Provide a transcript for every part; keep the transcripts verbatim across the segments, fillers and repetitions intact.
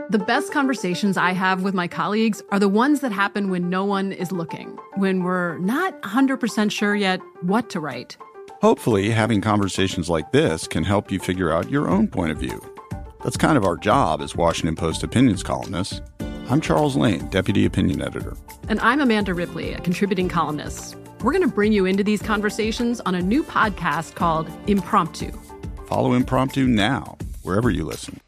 The best conversations I have with my colleagues are the ones that happen when no one is looking, when we're not one hundred percent sure yet what to write. Hopefully, having conversations like this can help you figure out your own point of view. That's kind of our job as Washington Post opinions columnists. I'm Charles Lane, Deputy Opinion Editor. And I'm Amanda Ripley, a contributing columnist. We're going to bring you into these conversations on a new podcast called Impromptu. Follow Impromptu now, wherever you listen.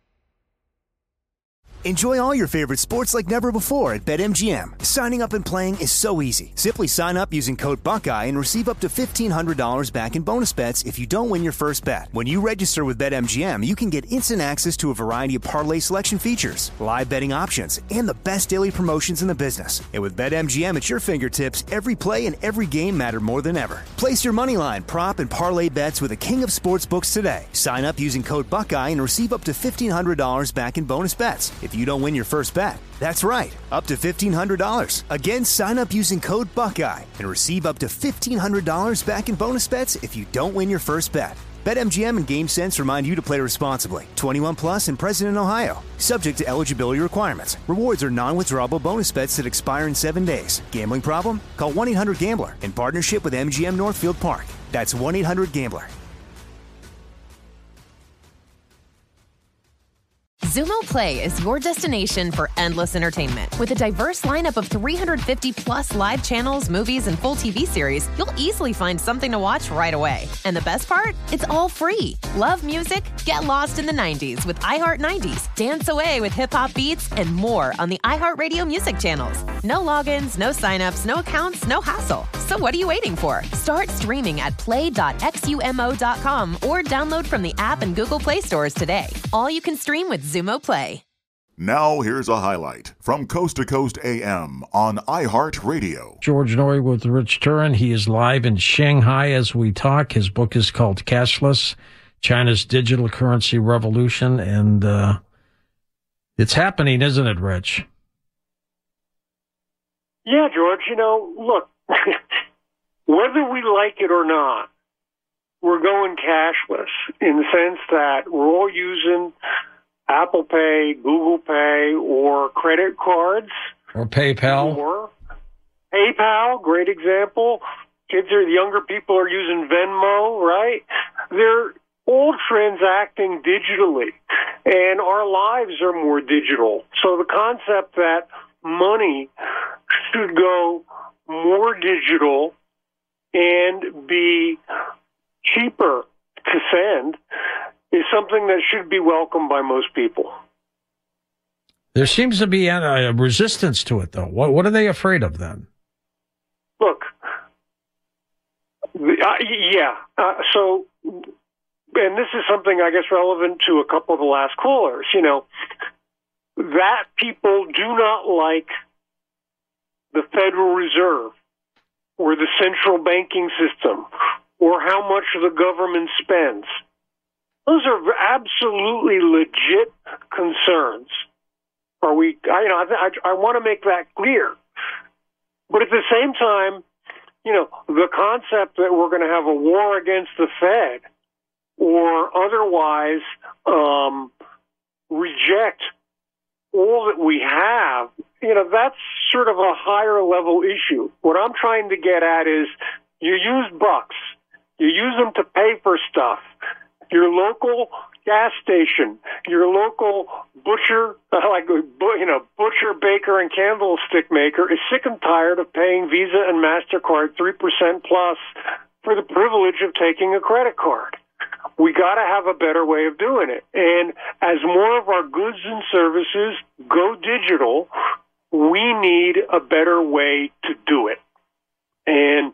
Enjoy all your favorite sports like never before at BetMGM. Signing up and playing is so easy. Simply sign up using code Buckeye and receive up to fifteen hundred dollars back in bonus bets if you don't win your first bet. When you register with BetMGM, you can get instant access to a variety of parlay selection features, live betting options, and the best daily promotions in the business. And with BetMGM at your fingertips, every play and every game matter more than ever. Place your moneyline, prop, and parlay bets with the king of sportsbooks today. Sign up using code Buckeye and receive up to fifteen hundred dollars back in bonus bets if you don't win your first bet. That's right, up to fifteen hundred dollars. Again, sign up using code Buckeye and receive up to fifteen hundred dollars back in bonus bets if you don't win your first bet. BetMGM and GameSense remind you to play responsibly. twenty-one plus and present in Ohio. Subject to eligibility requirements. Rewards are non-withdrawable bonus bets that expire in seven days. Gambling problem? Call one eight hundred gambler in partnership with M G M Northfield Park. That's one eight hundred gambler. Xumo Play is your destination for endless entertainment. With a diverse lineup of three hundred fifty plus live channels, movies, and full T V series, you'll easily find something to watch right away. And the best part? It's all free. Love music? Get lost in the nineties with iHeart nineties. Dance away with hip-hop beats and more on the iHeartRadio music channels. No logins, no signups, no accounts, no hassle. So what are you waiting for? Start streaming at play dot xumo dot com or download from the app and Google Play stores today. All you can stream with Xumo Play. Now here's a highlight from Coast to Coast A M on iHeartRadio. George Noory with Rich Turin. He is live in Shanghai as we talk. His book is called Cashless, China's Digital Currency Revolution. And uh, it's happening, isn't it, Rich? Yeah, George. You know, look, whether we like it or not, we're going cashless in the sense that we're all using Apple Pay, Google Pay, or credit cards. Or PayPal. Or PayPal, great example. Kids are, younger people are using Venmo, right? They're all transacting digitally, and our lives are more digital. So the concept that money should go more digital and be cheaper to send is something that should be welcomed by most people. There seems to be a, a resistance to it, though. What, what are they afraid of, then? Look, uh, yeah, uh, so, and this is something, I guess, relevant to a couple of the last callers, you know, that people do not like the Federal Reserve or the central banking system or how much the government spends. Those are absolutely legit concerns. Are we? I, you know, I, I, I want to make that clear. But at the same time, you know, the concept that we're going to have a war against the Fed or otherwise um, reject all that we have, you know, that's sort of a higher level issue. What I'm trying to get at is you use bucks, you use them to pay for stuff. Your local gas station, your local butcher, like you know, butcher, baker, and candlestick maker is sick and tired of paying Visa and MasterCard three percent plus for the privilege of taking a credit card. We got to have a better way of doing it. And as more of our goods and services go digital, we need a better way to do it. And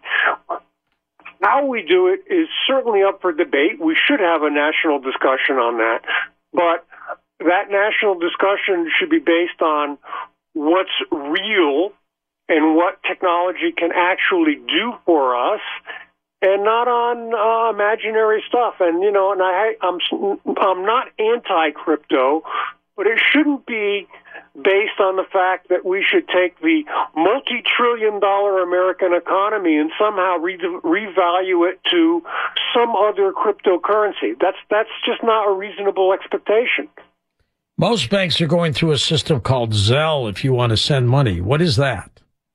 how we do it is certainly up for debate. We should have a national discussion on that. But that national discussion should be based on what's real and what technology can actually do for us, and not on uh, imaginary stuff. And, you know, and I, I'm, I'm not anti-crypto, but it shouldn't be based on the fact that we should take the multi-trillion dollar American economy and somehow re- revalue it to some other cryptocurrency. That's that's just not a reasonable expectation. Most banks are going through a system called Zelle if you want to send money. What is that?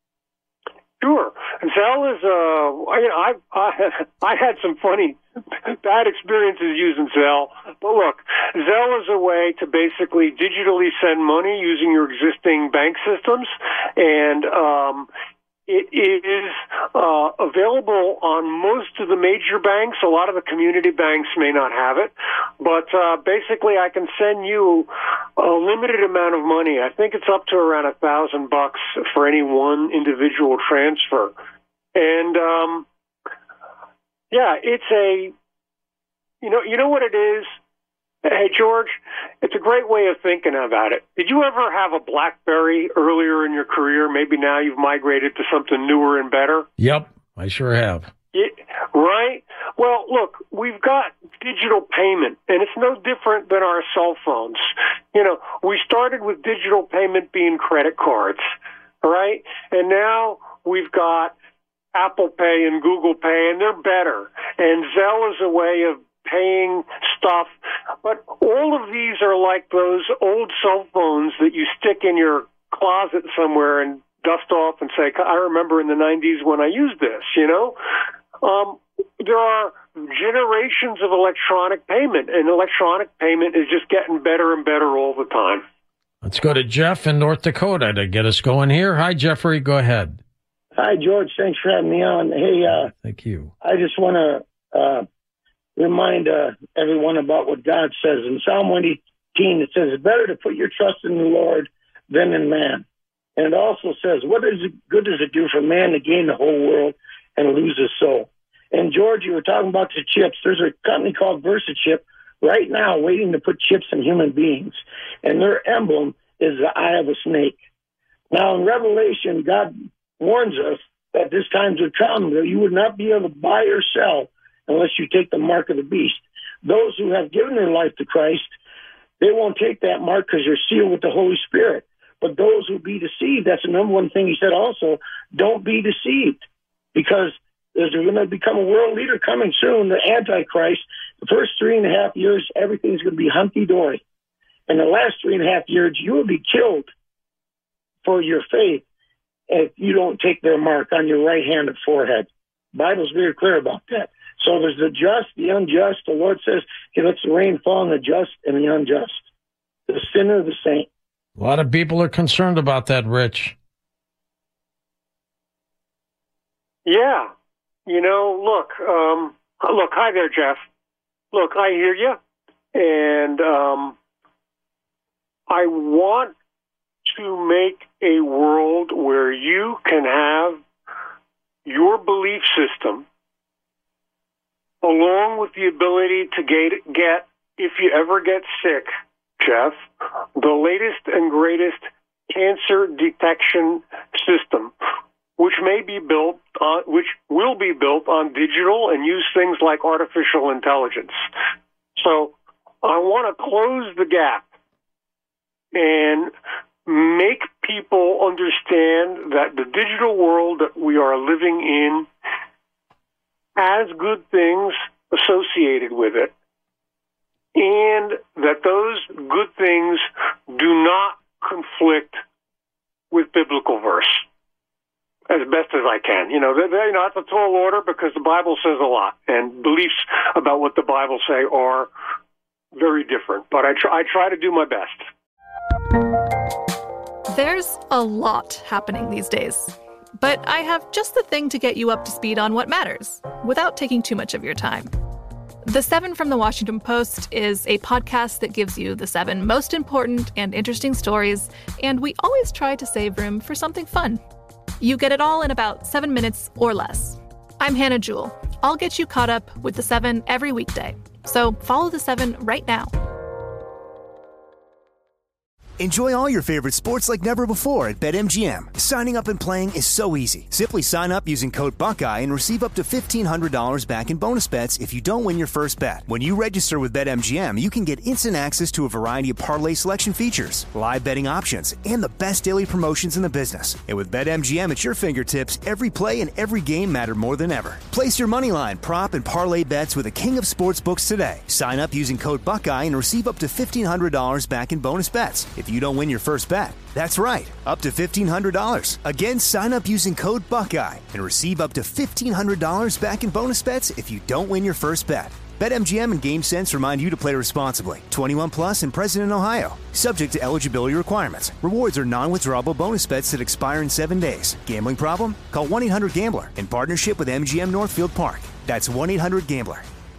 Sure. Zelle is, uh, I, I, I, I had some funny, bad experiences using Zelle. But look, Zelle is a way to basically digitally send money using your existing bank systems. And, um, it is uh, available on most of the major banks. A lot of the community banks may not have it. But uh, basically, I can send you a limited amount of money. I think it's up to around a thousand bucks for any one individual transfer. And, um, yeah, it's a, you know, you know what it is? Hey, George, it's a great way of thinking about it. Did you ever have a BlackBerry earlier in your career? Maybe now you've migrated to something newer and better? Yep, I sure have. Yeah, right? Well, look, we've got digital payment, and it's no different than our cell phones. You know, we started with digital payment being credit cards, right? And now we've got Apple Pay and Google Pay, and they're better. And Zelle is a way of paying stuff. But all of these are like those old cell phones that you stick in your closet somewhere and dust off and say, I remember in the nineties when I used this, you know? Um, there are generations of electronic payment, and electronic payment is just getting better and better all the time. Let's go to Jeff in North Dakota to get us going here. Hi, Jeffrey. Go ahead. Hi, George. Thanks for having me on. Hey, uh, thank you. I just want to uh, remind uh, everyone about what God says in Psalm one eighteen. It says, "It's better to put your trust in the Lord than in man." And it also says, "What is it, good does it do for man to gain the whole world and lose his soul?" And George, you were talking about the chips. There's a company called VersaChip right now waiting to put chips in human beings, and their emblem is the eye of a snake. Now, in Revelation, God warns us that this times would come that you would not be able to buy or sell unless you take the mark of the beast. Those who have given their life to Christ, they won't take that mark because they're sealed with the Holy Spirit. But those who be deceived, that's the number one thing he said also, don't be deceived, because there's going to become a world leader coming soon, the Antichrist. The first three and a half years, everything's going to be hunky-dory. And the last three and a half years, you will be killed for your faith if you don't take their mark on your right hand and forehead. The Bible's very clear about that. So there's the just, the unjust. The Lord says he lets the rain fall on the just and the unjust, the sinner, the saint. A lot of people are concerned about that, Rich. Yeah. You know, look, um, look, hi there, Jeff. Look, I hear you. And um, I want to make a world where you can have your belief system along with the ability to get, get if you ever get sick, Jeff, the latest and greatest cancer detection system, which may be built on, which will be built on digital and use things like artificial intelligence. So I want to close the gap and make people understand that the digital world that we are living in has good things associated with it, and that those good things do not conflict with biblical verse as best as I can. You know, they, they, you know, that's a tall order because the Bible says a lot, and beliefs about what the Bible say are very different. But I try, I try to do my best. There's a lot happening these days, but I have just the thing to get you up to speed on what matters without taking too much of your time. The Seven from the Washington Post is a podcast that gives you the seven most important and interesting stories, and we always try to save room for something fun. You get it all in about seven minutes or less. I'm Hannah Jewell. I'll get you caught up with the Seven every weekday. So follow the Seven right now. Enjoy all your favorite sports like never before at BetMGM. Signing up and playing is so easy. Simply sign up using code Buckeye and receive up to fifteen hundred dollars back in bonus bets if you don't win your first bet. When you register with BetMGM, you can get instant access to a variety of parlay selection features, live betting options, and the best daily promotions in the business. And with BetMGM at your fingertips, every play and every game matter more than ever. Place your moneyline, prop, and parlay bets with the king of sportsbooks today. Sign up using code Buckeye and receive up to fifteen hundred dollars back in bonus bets if you don't win your first bet. That's right, up to fifteen hundred dollars. Again, sign up using code Buckeye and receive up to fifteen hundred dollars back in bonus bets if you don't win your first bet. BetMGM and GameSense remind you to play responsibly. twenty-one plus and present in Ohio. Subject to eligibility requirements. Rewards are non-withdrawable bonus bets that expire in seven days. Gambling problem? Call one eight hundred gambler in partnership with M G M Northfield Park. That's one eight hundred gambler.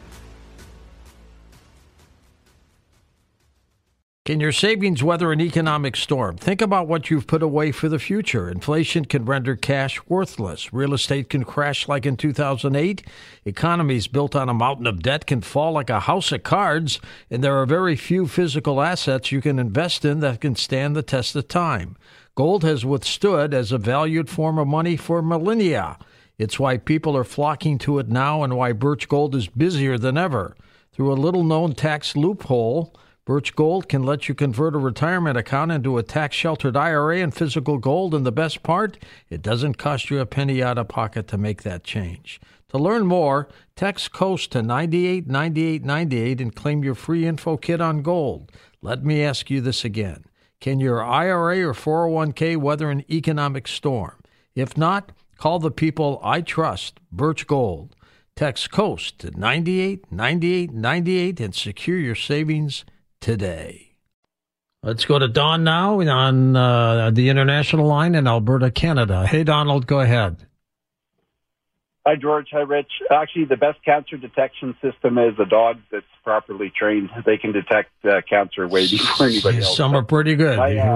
Can your savings weather an economic storm? Think about what you've put away for the future. Inflation can render cash worthless. Real estate can crash like in two thousand eight. Economies built on a mountain of debt can fall like a house of cards. And there are very few physical assets you can invest in that can stand the test of time. Gold has withstood as a valued form of money for millennia. It's why people are flocking to it now and why Birch Gold is busier than ever. Through a little-known tax loophole, Birch Gold can let you convert a retirement account into a tax-sheltered I R A in physical gold, and the best part, it doesn't cost you a penny out of pocket to make that change. To learn more, text COAST to nine eight nine eight nine eight and claim your free info kit on gold. Let me ask you this again. Can your I R A or four oh one k weather an economic storm? If not, call the people I trust, Birch Gold. Text COAST to nine eight nine eight nine eight and secure your savings today. Let's go to Don now on uh, the international line in Alberta, Canada. Hey, Donald, go ahead. Hi, George. Hi, Rich. Actually, the best cancer detection system is a dog that's properly trained. They can detect uh, cancer way before anybody else. Some are pretty good. I, uh, You're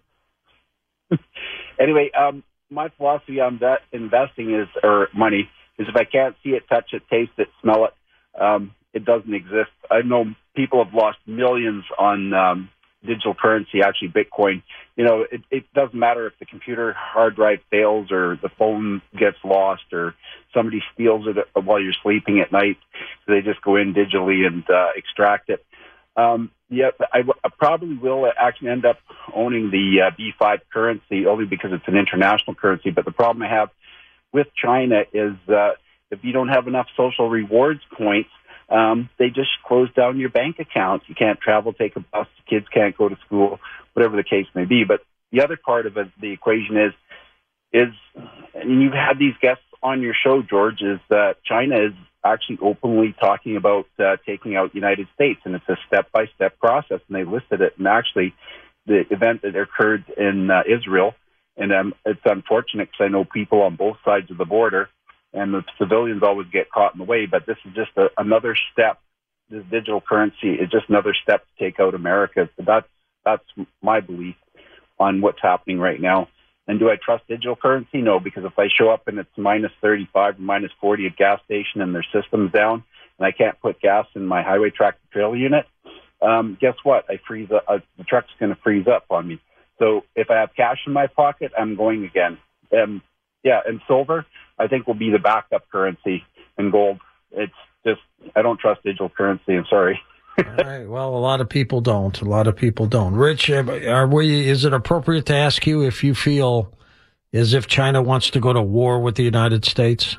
right. Anyway, um, my philosophy on that investing is, or money, is if I can't see it, touch it, taste it, smell it, um, it doesn't exist. I know people have lost millions on um, digital currency, actually Bitcoin. You know, it, it doesn't matter if the computer hard drive fails or the phone gets lost or somebody steals it while you're sleeping at night. So they just go in digitally and uh, extract it. Um, yeah, I, I probably will actually end up owning the uh, B five currency only because it's an international currency. But the problem I have with China is uh, if you don't have enough social rewards points, Um, they just close down your bank account. You can't travel, take a bus, kids can't go to school, whatever the case may be. But the other part of it, the equation is, is, and you've had these guests on your show, George, is that China is actually openly talking about uh, taking out the United States, and it's a step-by-step process, and they listed it. And actually, the event that occurred in uh, Israel, and um, it's unfortunate because I know people on both sides of the border, and the civilians always get caught in the way, but this is just a, another step. This digital currency is just another step to take out America. So that's, that's my belief on what's happening right now. And do I trust digital currency? No, because if I show up and it's minus thirty-five or minus forty at gas station and their system's down and I can't put gas in my highway tractor trailer unit, um, guess what? I freeze up, uh, the truck's going to freeze up on me. So if I have cash in my pocket, I'm going again. Um, yeah, and silver, I think, will be the backup currency, and gold. It's just, I don't trust digital currency. I'm sorry. All right. Well, a lot of people don't. A lot of people don't. Rich, are we? Is it appropriate to ask you if you feel as if China wants to go to war with the United States?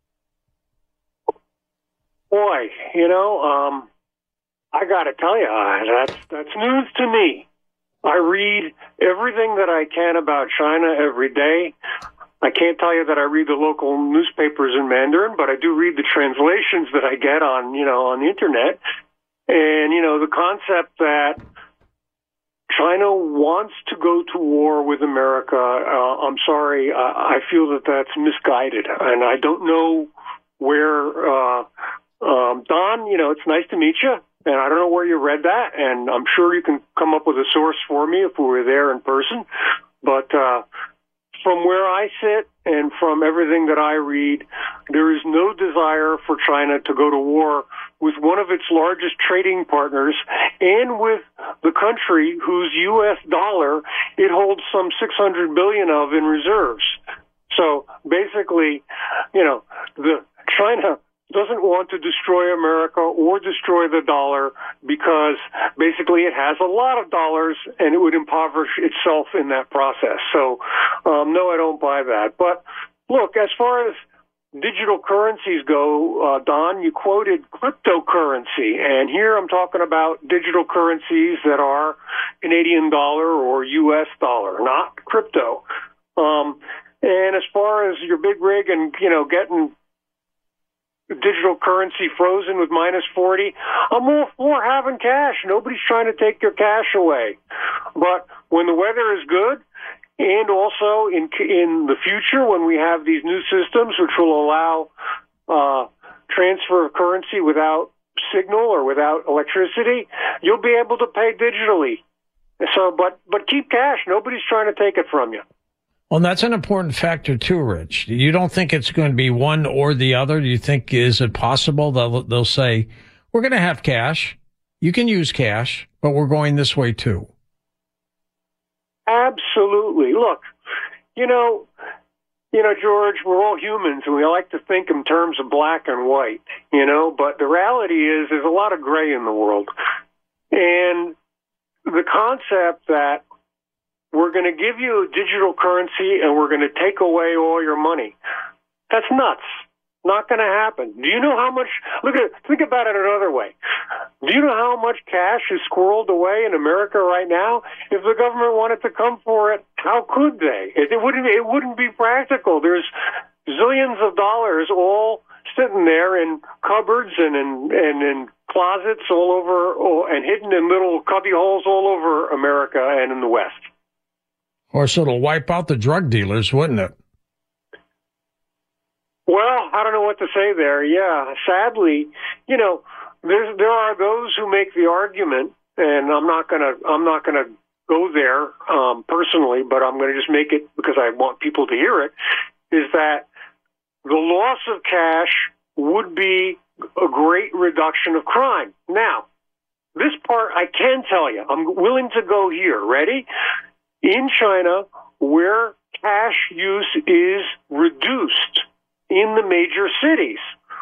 Boy, you know, um, I got to tell you, uh, that's that's news to me. I read everything that I can about China every day. I can't tell you that I read the local newspapers in Mandarin, but I do read the translations that I get on, you know, on the internet. And, you know, the concept that China wants to go to war with America, uh, I'm sorry, uh, I feel that that's misguided. And I don't know where, uh, um, Don, you know, it's nice to meet you. And I don't know where you read that. And I'm sure you can come up with a source for me if we were there in person. But, uh, from where I sit and from everything that I read, there is no desire for China to go to war with one of its largest trading partners and with the country whose U S dollar it holds some six hundred billion dollars of in reserves. So basically, you know, the China doesn't want to destroy America or destroy the dollar because basically it has a lot of dollars and it would impoverish itself in that process. So, um, no, I don't buy that. But look, as far as digital currencies go, uh, Don, you quoted cryptocurrency. And here I'm talking about digital currencies that are Canadian dollar or U S dollar, not crypto. Um, and as far as your big rig and, you know, getting digital currency frozen with minus forty, I'm all for having cash. Nobody's trying to take your cash away. But when the weather is good, and also in in the future when we have these new systems which will allow uh, transfer of currency without signal or without electricity, you'll be able to pay digitally. So, but but keep cash. Nobody's trying to take it from you. Well, that's an important factor too, Rich. You don't think it's going to be one or the other? Do you think, is it possible they'll, they'll say, we're going to have cash, you can use cash, but we're going this way too? Absolutely. Look, you know, you know, George, we're all humans and we like to think in terms of black and white, you know, but the reality is there's a lot of gray in the world. And the concept that we're going to give you a digital currency and we're going to take away all your money, that's nuts. Not going to happen. Do you know how much, look at, think about it another way. Do you know how much cash is squirreled away in America right now? If the government wanted to come for it, how could they? It, it wouldn't, it wouldn't be practical. There's zillions of dollars all sitting there in cupboards and in, and in closets all over, oh, and hidden in little cubby holes all over America and in the West. Or so it'll wipe out the drug dealers, wouldn't it? Well, I don't know what to say there. Yeah, sadly, you know, there's, there are those who make the argument, and I'm not gonna I'm not gonna go there um, personally, but I'm gonna just make it because I want people to hear it. Is that the loss of cash would be a great reduction of crime? Now, this part I can tell you. I'm willing to go here. Ready? In China, where cash use is reduced in the major cities,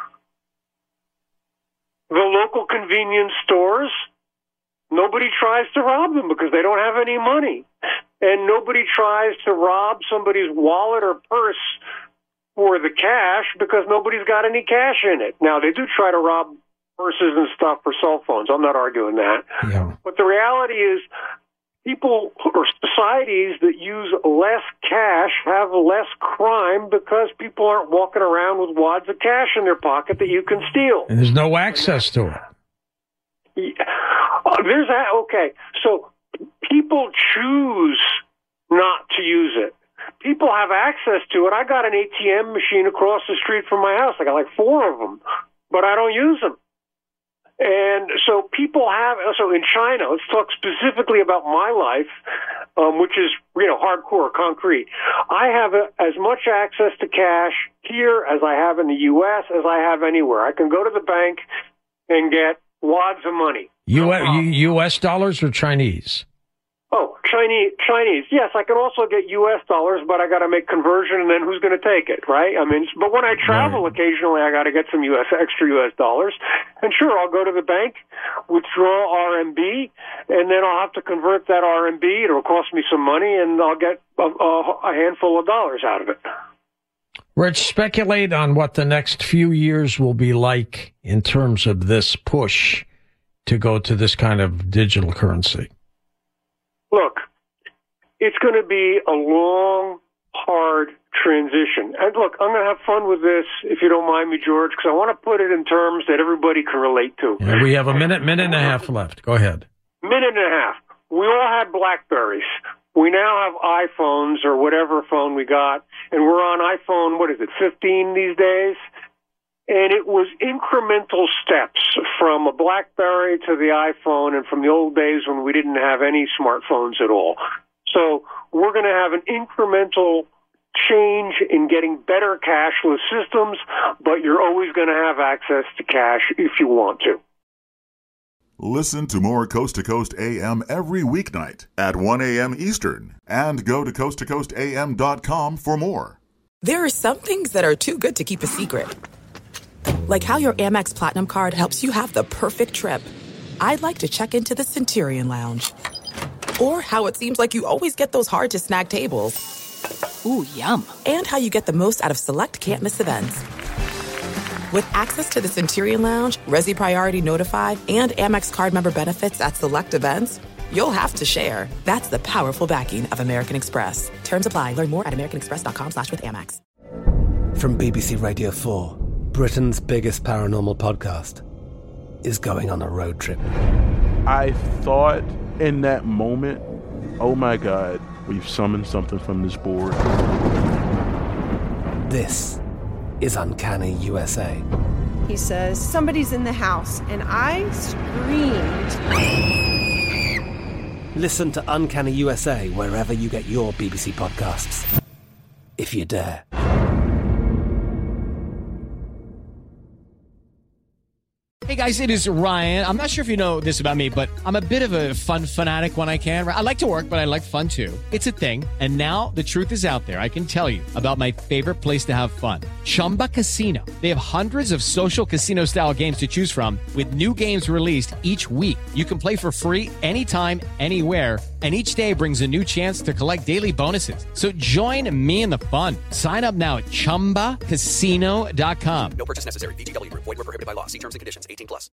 the local convenience stores, nobody tries to rob them because they don't have any money. And nobody tries to rob somebody's wallet or purse for the cash because nobody's got any cash in it. Now, they do try to rob purses and stuff for cell phones. I'm not arguing that. Yeah. But the reality is, people or societies that use less cash have less crime because people aren't walking around with wads of cash in their pocket that you can steal. And there's no access to it. Yeah. Uh, there's that. Okay. So people choose not to use it. People have access to it. I got an A T M machine across the street from my house. I got like four of them, but I don't use them. And so people have, so in China, let's talk specifically about my life, um, which is, you know, hardcore, concrete. I have a, as much access to cash here as I have in the U S as I have anywhere. I can go to the bank and get wads of money. U S, U S dollars or Chinese? Oh, Chinese, Chinese. Yes, I can also get U S dollars, but I got to make conversion, and then who's going to take it, right? I mean, but when I travel right. occasionally, I got to get some U S extra U S dollars, and sure, I'll go to the bank, withdraw R M B, and then I'll have to convert that R M B. It'll cost me some money, and I'll get a, a handful of dollars out of it. Rich, speculate on what the next few years will be like in terms of this push to go to this kind of digital currency. Look, it's going to be a long, hard transition. And look, I'm going to have fun with this, if you don't mind me, George, because I want to put it in terms that everybody can relate to. Yeah, we have a minute, minute and a half left. Go ahead. Minute and a half. We all had BlackBerries. We now have iPhones or whatever phone we got, and we're on iPhone, what is it, fifteen these days? And it was incremental steps from a BlackBerry to the iPhone and from the old days when we didn't have any smartphones at all. So we're going to have an incremental change in getting better cashless systems, but you're always going to have access to cash if you want to. Listen to more Coast to Coast A M every weeknight at one a.m. Eastern, and go to coast to coast a m dot com for more. There are some things that are too good to keep a secret. Like how your Amex Platinum card helps you have the perfect trip. I'd like to check into the Centurion Lounge. Or how it seems like you always get those hard-to-snag tables. Ooh, yum. And how you get the most out of select can't-miss events. With access to the Centurion Lounge, Resi Priority Notified, and Amex card member benefits at select events, you'll have to share. That's the powerful backing of American Express. Terms apply. Learn more at americanexpress.com slash with Amex. From B B C Radio four, Britain's biggest paranormal podcast is going on a road trip. I thought in that moment, oh my God, we've summoned something from this board. This is Uncanny U S A. He says, somebody's in the house, and I screamed. Listen to Uncanny U S A wherever you get your B B C podcasts, if you dare. Hey guys, it is Ryan. I'm not sure if you know this about me, but I'm a bit of a fun fanatic when I can. I like to work, but I like fun too. It's a thing. And now the truth is out there. I can tell you about my favorite place to have fun. Chumba Casino. They have hundreds of social casino style games to choose from with new games released each week. You can play for free anytime, anywhere. And each day brings a new chance to collect daily bonuses. So join me in the fun. Sign up now at chumba casino dot com. No purchase necessary. V G W Group. Void where prohibited by law. See terms and conditions. eighteen plus.